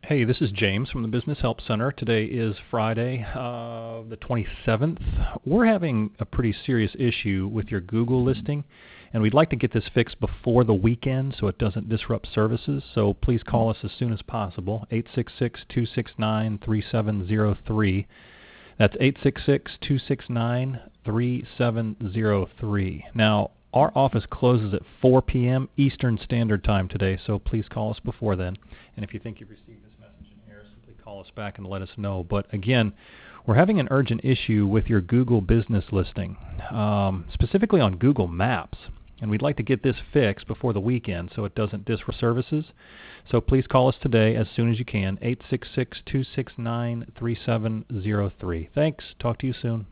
Hey, this is James from the Business Help Center. Today is Friday, the 27th. We're having a pretty serious issue with your Google listing, and we'd like to get this fixed before the weekend so it doesn't disrupt services. So please call us as soon as possible, 866-269-3703. That's 866-269-3703. Now, our office closes at 4 p.m. Eastern Standard Time today, so please call us before then. And if you think you've received this message in error, simply call us back and let us know. But again, we're having an urgent issue with your Google business listing, specifically on Google Maps. And we'd like to get this fixed before the weekend so it doesn't disrupt services. So please call us today as soon as you can, 866-269-3703. Thanks. Talk to you soon.